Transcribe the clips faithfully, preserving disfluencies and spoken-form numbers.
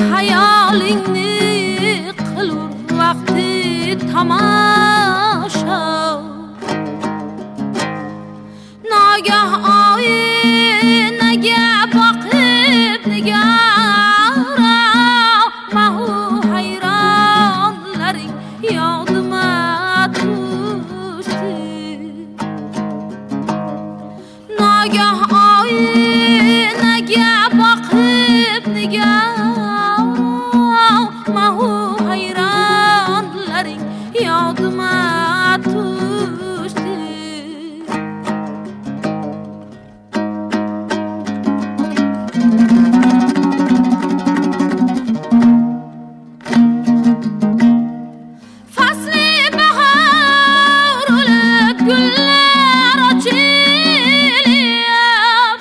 hayolingni qilur vaqti tomosha nagah oynaga boqib nigora mahu hayronlaring yodima tushdi nagah oynaga boqib nigora mahu hayronlaring yodima tushdi fasli bahor o'lib gullar ochilib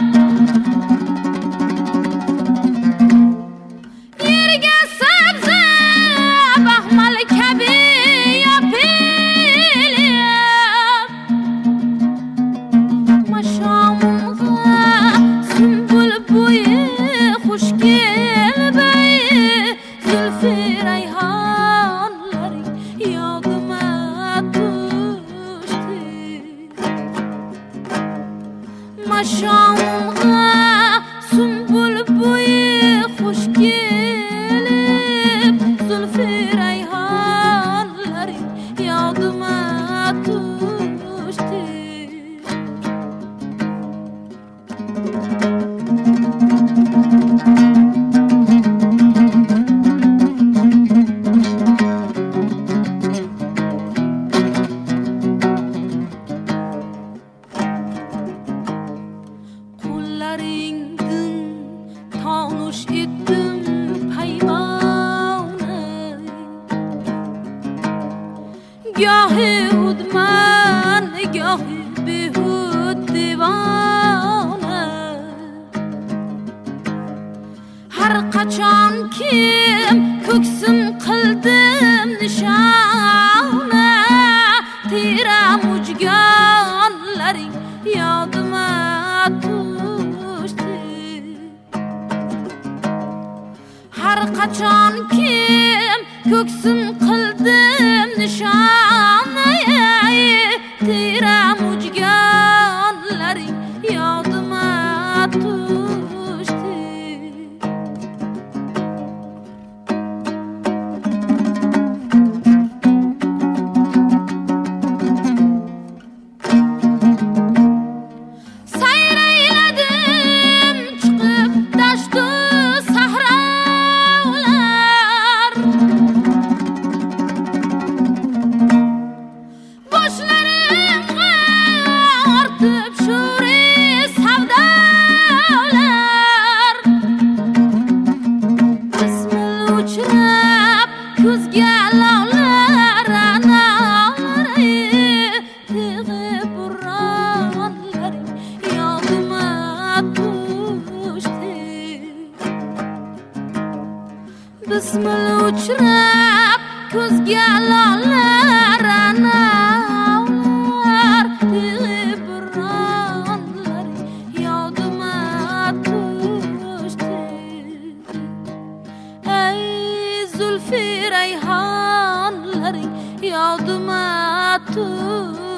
yerga sabza baxmal kabi yopilib mashomga sumbul bo'yi xush kelbay zulfi rayhonlaring yodima tushdi mashomga sumbul bo'yi xush kelib zulfi rayhonlaring yodima tushdi qo'llaringdan tonush etdim paymoni gohi udman gohi behud devona har qachon kim ko'ksim qildim nishona tira mujgonlaring yodima tushdi har qachon kim ko'ksim qildim nishona tira mujgonlaring yodima tushdi sayrayladim chiqib dashtu sahrolar boshlarimga ortib shuri savdolar ismil uchrab ko'zga lovlar anolari tig'i burronlaring yodima tushdi bismil uchrab ko'zga lovlar anollar tig'i burronlaring yodima tushdi ey zulfi rayhonlaring yodima tushdi